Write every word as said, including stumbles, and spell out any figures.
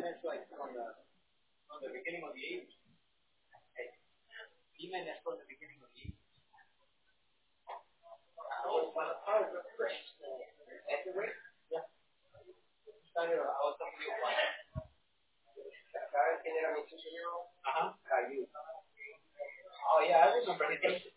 ¿Sabes quién era mi sucedido? Cayú. Oh, yeah, I remember his name.